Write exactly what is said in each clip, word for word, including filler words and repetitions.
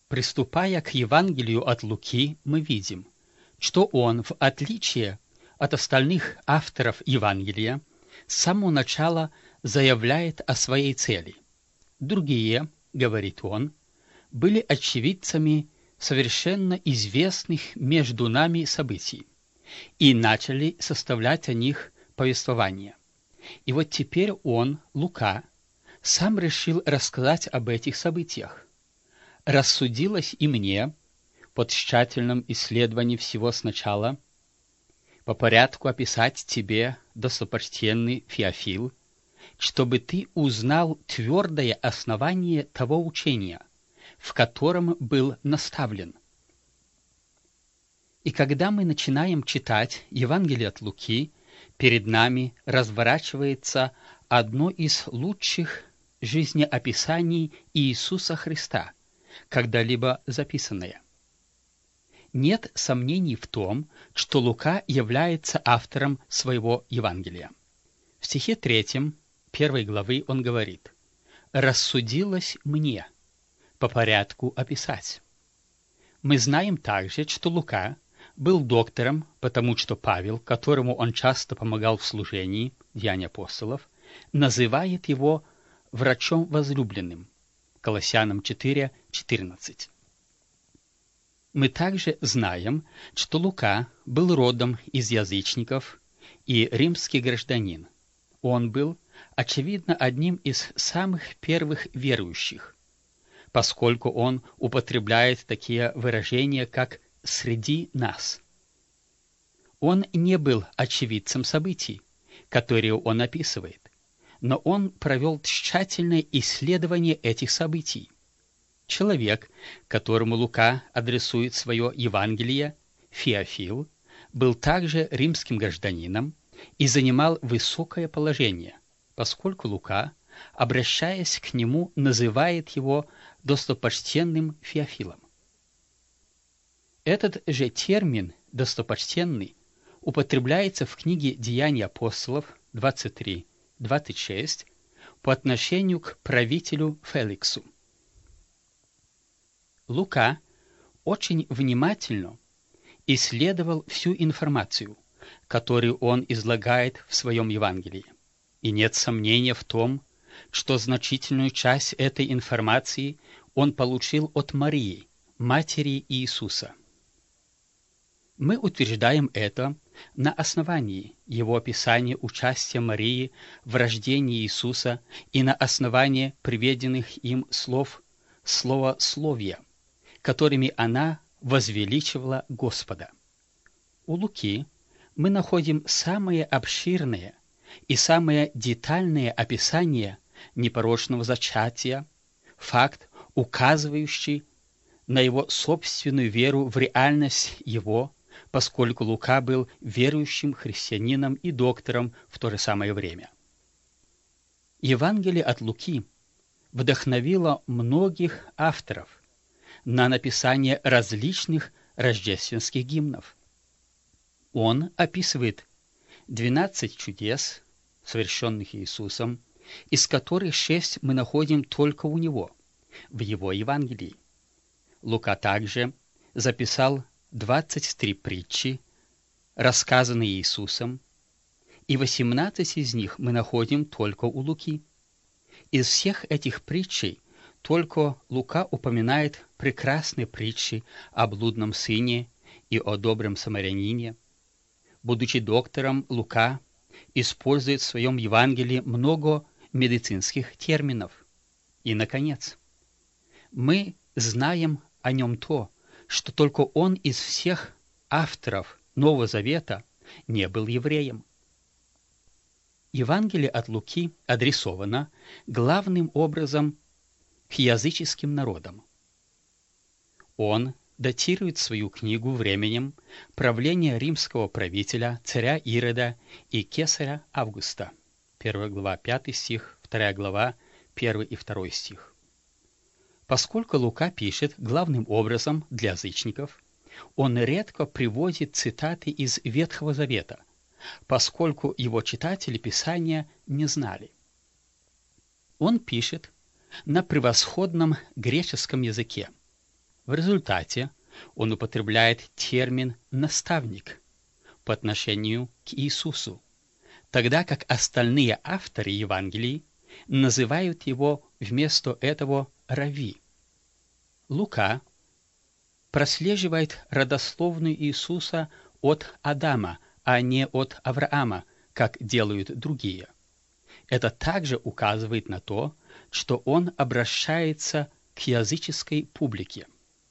Приступая к Евангелию от Луки, мы видим, что он, в отличие от остальных авторов Евангелия, с самого начала заявляет о своей цели. Другие, говорит он, были очевидцами совершенно известных между нами событий и начали составлять о них повествование. И вот теперь он, Лука, сам решил рассказать об этих событиях. Рассудилось и мне, по тщательном исследовании всего сначала, по порядку описать тебе, достопочтенный Феофил, чтобы ты узнал твердое основание того учения, в котором был наставлен. И когда мы начинаем читать Евангелие от Луки, перед нами разворачивается одно из лучших жизнеописаний Иисуса Христа, когда-либо записанное. Нет сомнений в том, что Лука является автором своего Евангелия. В стихе третьем первой главы он говорит: «Рассудилось мне по порядку описать». Мы знаем также, что Лука был доктором, потому что Павел, которому он часто помогал в служении, Деяния апостолов, называет его врачом возлюбленным, Колоссянам четыре четырнадцать. Мы также знаем, что Лука был родом из язычников и римский гражданин. Он был, очевидно, одним из самых первых верующих, поскольку он употребляет такие выражения, как «среди нас». Он не был очевидцем событий, которые он описывает, но он провел тщательное исследование этих событий. Человек, которому Лука адресует свое Евангелие, Феофил, был также римским гражданином и занимал высокое положение, поскольку Лука, обращаясь к нему, называет его достопочтенным Феофилом. Этот же термин «достопочтенный» употребляется в книге «Деяния апостолов» двадцать три двадцать шесть по отношению к правителю Феликсу. Лука очень внимательно исследовал всю информацию, которую он излагает в своем Евангелии. И нет сомнения в том, что значительную часть этой информации он получил от Марии, матери Иисуса. Мы утверждаем это на основании его описания участия Марии в рождении Иисуса и на основании приведенных им слов словословия, которыми она возвеличивала Господа. У Луки мы находим самое обширное и самое детальное описание непорочного зачатия, факт, указывающий на его собственную веру в реальность его, поскольку Лука был верующим христианином и доктором в то же самое время. Евангелие от Луки вдохновило многих авторов на написание различных рождественских гимнов. Он описывает двенадцать чудес, совершенных Иисусом, из которых шесть мы находим только у него, в его Евангелии. Лука также записал двадцать три притчи, рассказанные Иисусом, и восемнадцать из них мы находим только у Луки. Из всех этих притчей только Лука упоминает прекрасные притчи о блудном сыне и о добром самарянине. Будучи доктором, Лука использует в своем Евангелии много медицинских терминов. И, наконец, мы знаем о нем то, что только он из всех авторов Нового Завета не был евреем. Евангелие от Луки адресовано главным образом к языческим народам. Он датирует свою книгу временем правления римского правителя, царя Ирода и кесаря Августа. первая глава, пятый стих, вторая глава, первый и второй стих. Поскольку Лука пишет главным образом для язычников, он редко приводит цитаты из Ветхого Завета, поскольку его читатели Писания не знали. Он пишет на превосходном греческом языке, В результате он употребляет термин «наставник» по отношению к Иисусу, тогда как остальные авторы Евангелий называют его вместо этого «равви». Лука прослеживает родословную Иисуса от Адама, а не от Авраама, как делают другие. Это также указывает на то, что он обращается к языческой публике.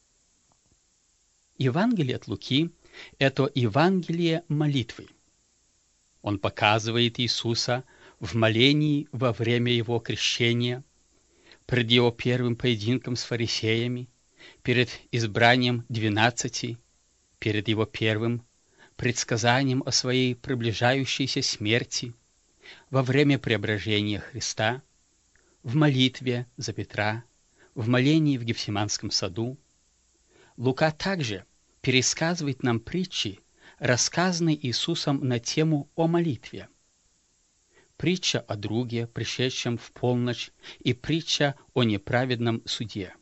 Евангелие от Луки – это Евангелие молитвы. Он показывает Иисуса в молении во время его крещения, перед его первым поединком с фарисеями, перед избранием двенадцати, перед его первым предсказанием о своей приближающейся смерти, во время преображения Христа, в молитве за Петра, в молении в Гефсиманском саду. Лука также пересказывает нам притчи, рассказанные Иисусом на тему о молитве. Притча о друге, пришедшем в полночь, и притча о неправедном суде.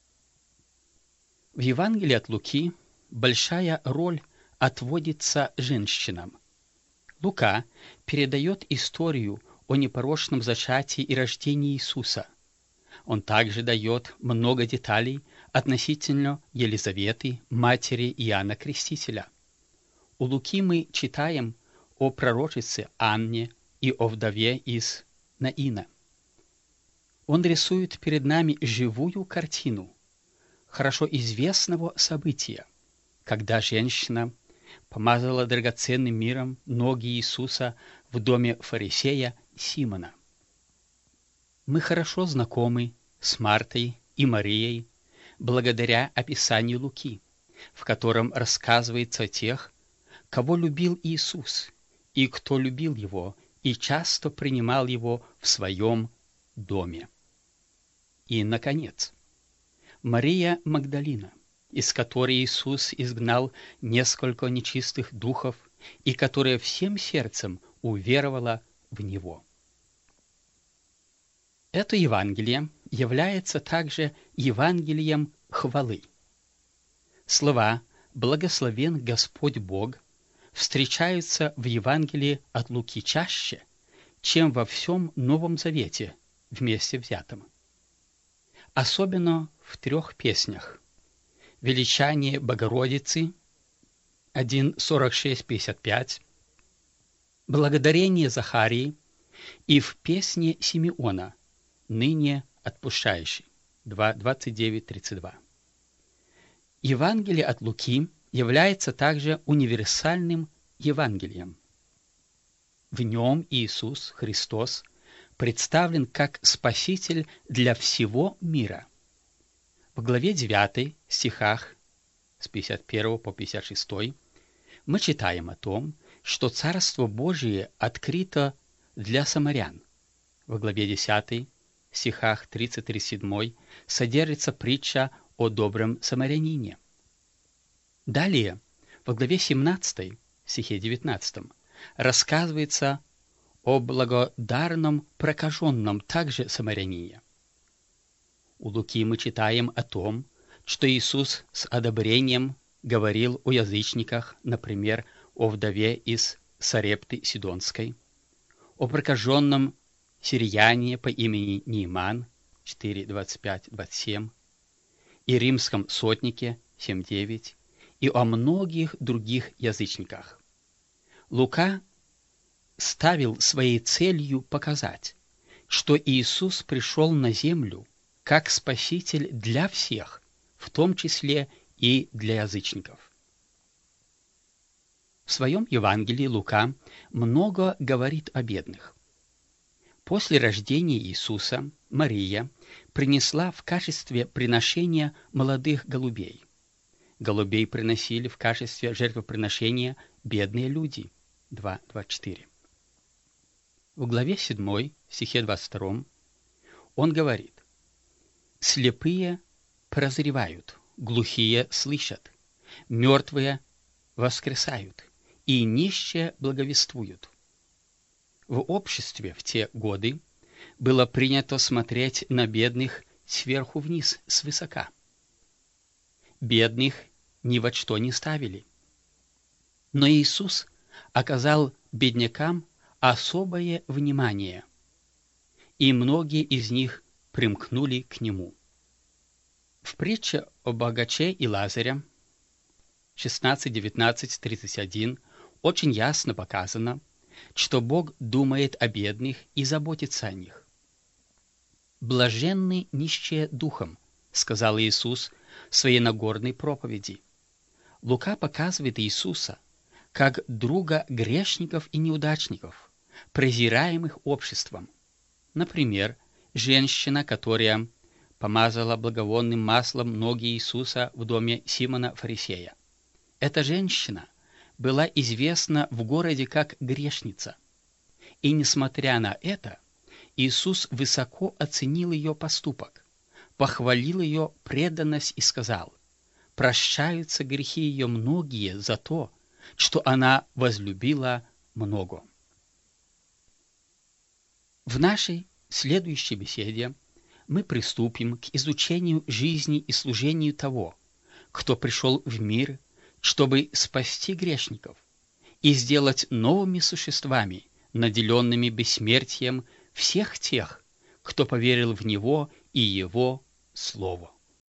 В Евангелии от Луки большая роль отводится женщинам. Лука передает историю о непорочном зачатии и рождении Иисуса. Он также дает много деталей относительно Елизаветы, матери Иоанна Крестителя. У Луки мы читаем о пророчице Анне и о вдове из Наина. Он рисует перед нами живую картину хорошо известного события, когда женщина помазала драгоценным миром ноги Иисуса в доме фарисея Симона. Мы хорошо знакомы с Мартой и Марией благодаря описанию Луки, в котором рассказывается о тех, кого любил Иисус и кто любил его и часто принимал его в своем доме. И, наконец, Мария Магдалина, из которой Иисус изгнал несколько нечистых духов и которая всем сердцем уверовала в Него. Это Евангелие является также Евангелием хвалы. Слова «Благословен Господь Бог» встречаются в Евангелии от Луки чаще, чем во всем Новом Завете вместе взятом. Особенно в трех песнях: «Величание Богородицы» один сорок шесть пятьдесят пять, «Благодарение Захарии» и в песне Симеона «Ныне отпущающий» два двадцать девять тридцать два. Евангелие от Луки является также универсальным Евангелием. В нем Иисус Христос представлен как Спаситель для всего мира. В главе девятой, стихах с пятьдесят первого по пятьдесят шестой, мы читаем о том, что Царство Божие открыто для самарян. В главе десятой, стихах тридцать тридцать семь, содержится притча о добром самарянине. Далее, в главе семнадцатой, стихе девятнадцатом, рассказывается о благодарном прокаженном также самарянине. У Луки мы читаем о том, что Иисус с одобрением говорил о язычниках, например, о вдове из Сарепты Сидонской, о прокаженном сирияне по имени Нииман четыре двадцать пять двадцать семь, и римском сотнике семь девять, и о многих других язычниках. Лука ставил своей целью показать, что Иисус пришел на землю как Спаситель для всех, в том числе и для язычников. В своем Евангелии Лука много говорит о бедных. После рождения Иисуса Мария принесла в качестве приношения молодых голубей. Голубей приносили в качестве жертвоприношения бедные люди. два двадцать четыре. В главе седьмой, стихе двадцать два, он говорит: «Слепые прозревают, глухие слышат, мертвые воскресают, и нищие благовествуют». В обществе в те годы было принято смотреть на бедных сверху вниз, свысока. бедных ни во что не ставили. Но Иисус оказал беднякам особое внимание, и многие из них примкнули к Нему. В притче о богаче и Лазаре шестнадцать, девятнадцать, тридцать один очень ясно показано, что Бог думает о бедных и заботится о них. «Блаженны нищие духом», — сказал Иисус в своей Нагорной проповеди. Лука показывает Иисуса как друга грешников и неудачников, презираемых обществом. Например, женщина, которая помазала благовонным маслом ноги Иисуса в доме Симона Фарисея. Эта женщина была известна в городе как грешница. И несмотря на это, Иисус высоко оценил ее поступок, похвалил ее преданность и сказал: «Прощаются грехи ее многие за то, что она возлюбила много». В нашей следующей беседе мы приступим к изучению жизни и служению того, кто пришел в мир, чтобы спасти грешников и сделать новыми существами, наделенными бессмертием, всех тех, кто поверил в Него и Его Слово.